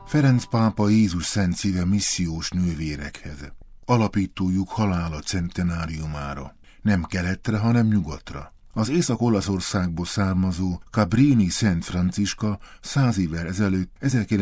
Ferenc pápa Jézus Szent Szíve missziós nővérekhez. Alapítójuk halála centenáriumára. Nem keletre, hanem nyugatra. Az Észak-Olaszországból származó Cabrini Szent Franciska 100 évvel ezelőtt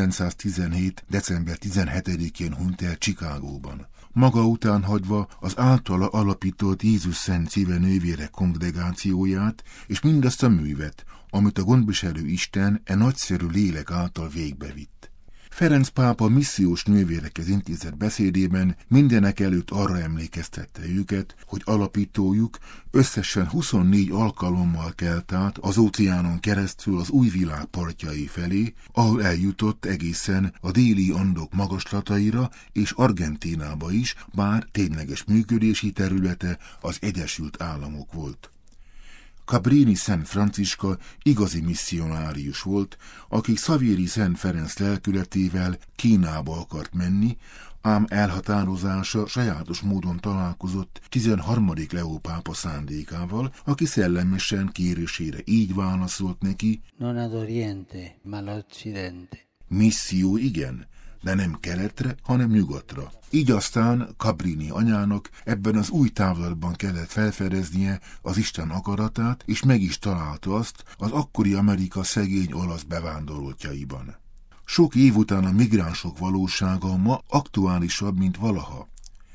1917. december 17-én hunyt el Chicagóban. Maga után hagyva az általa alapított Jézus Szent Szíve nővérek kongregációját és mindazt a művet, amit a gondviselő Isten nagyszerű lélek által végbevitt. Ferenc pápa missziós nővérekhez intézett beszédében mindenek előtt arra emlékeztette őket, hogy alapítójuk összesen 24 alkalommal kelt át az óceánon keresztül az új világ partjai felé, ahol eljutott egészen a déli Andok magaslataira és Argentínába is, bár tényleges működési területe az Egyesült Államok volt. Cabrini Szent Franciska igazi misszionárius volt, aki Xavieri Szent Ferenc lelkületével Kínába akart menni, ám elhatározása sajátos módon találkozott 13. Leó pápa szándékával, aki szellemesen kérésére így válaszolt neki: Non ad oriente, ma all'occidente. Misszió igen, de nem keletre, hanem nyugatra. Így aztán Cabrini anyának ebben az új távlatban kellett felfedeznie az Isten akaratát, és meg is találta azt az akkori Amerika szegény olasz bevándoroltjaiban. Sok év után a migránsok valósága ma aktuálisabb, mint valaha.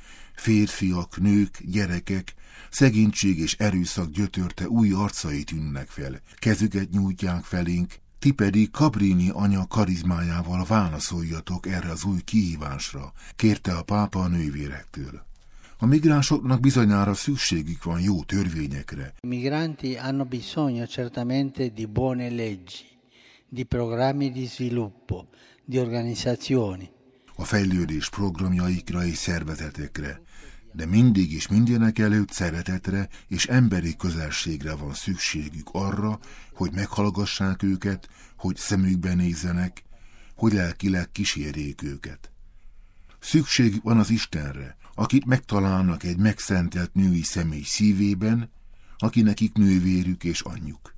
Férfiak, nők, gyerekek, szegénység és erőszak gyötörte új arcai tűnnek fel, kezüket nyújtják felénk, ti pedig Cabrini anya karizmájával válaszoljatok erre az új kihívásra, kérte a pápa a nővérektől. A migránsoknak bizonyára szükségük van jó törvényekre. I migranti hanno bisogno certamente di buone leggi, di programmi di sviluppo, di organizzazioni. A fejlődés programjaikra és szervezetekre, de mindig és mindenek előtt szeretetre és emberi közelségre van szükségük arra, hogy meghallgassák őket, hogy szemükbe nézzenek, hogy lelkileg kísérjék őket. Szükség van az Istenre, akit megtalálnak egy megszentelt női személy szívében, aki nekik nővérük és anyjuk.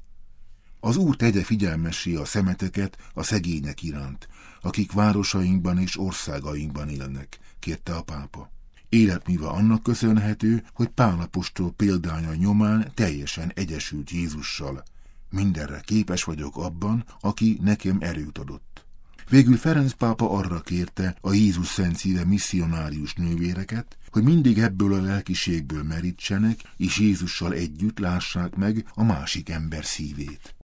Az Úr tegye figyelmessé a szemeteket a szegények iránt, akik városainkban és országainkban élnek, kérte a pápa. Életműve annak köszönhető, hogy Pál apostol példánya nyomán teljesen egyesült Jézussal. Mindenre képes vagyok abban, aki nekem erőt adott. Végül Ferenc pápa arra kérte a Jézus Szent Szíve misszionárius nővéreket, hogy mindig ebből a lelkiségből merítsenek, és Jézussal együtt lássák meg a másik ember szívét.